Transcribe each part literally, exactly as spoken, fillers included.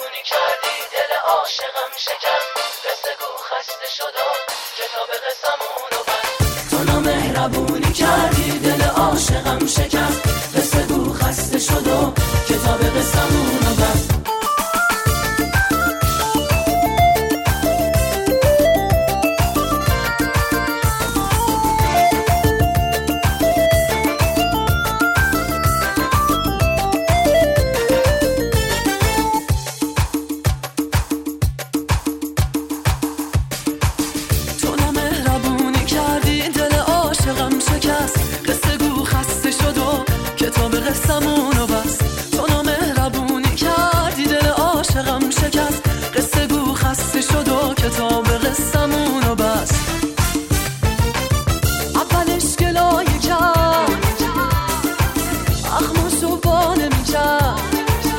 مهربونی کردی دل عاشقم شکست، قصه گو خسته شد و کتاب قصمون رو بست. تو نامهربونی کردی دل عاشقم شکست، قصه گو خسته شد و کتاب قصمون رو بست. قصمونو بس تو نامهربونی کردی دل عاشقم شکست، قصه گو خسته شد و کتاب قصمونو بس. اولش گلایه کرد اخماشو با نمیکرد،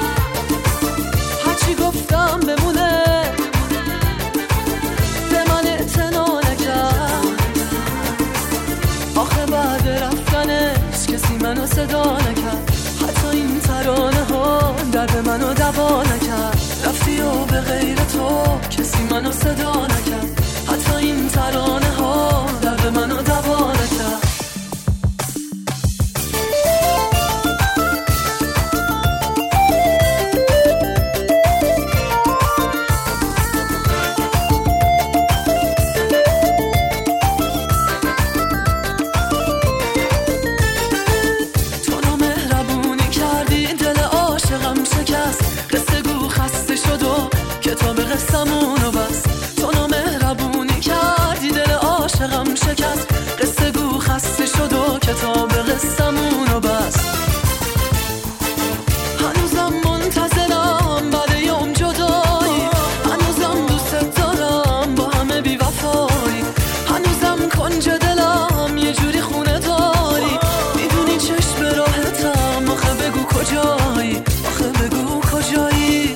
هرچی گفتم بمونه به من اعتنا نکرد. آخه بعد رفتنش کسی منو صدا نکرد، حتی این ترانه ها درد منو دوا نکرد. رفتی و به غیر تو کسی منو صدا نکرد، حتی این ترانه ها درد منو دوا نکرد. قصه گو خسته شد و کتاب قصمونو بس. تو نامهربونی کردی دل عاشقم شکست، قصه گو خسته شد و کتاب قصمونو بس. هنوزم منتظرم بعد یوم جدایی، هنوزم دوست دارم با همه بی وفایی، هنوزم کنج دلم یه جوری خونه داری. میدونی چشم راحتم، آخه بگو کجایی، آخه بگو کجایی،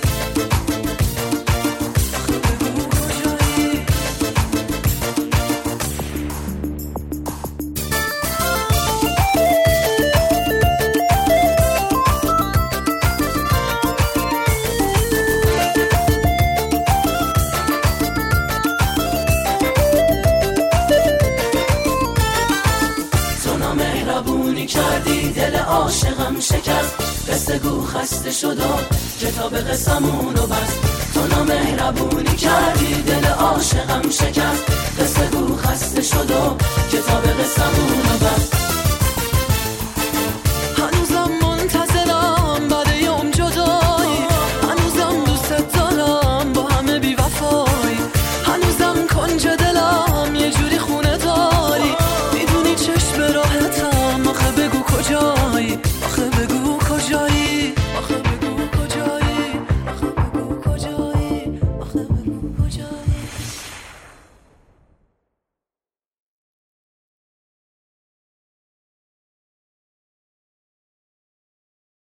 آخه بگو کجایی. تو نامهربونی کردی دل عاشقم شکست، قصه گو خسته شد و کتاب قصمونو بست. تو نامهربونی کردی دل عاشقم شکست، قصه گو خسته شد و کتاب قصمونو بست.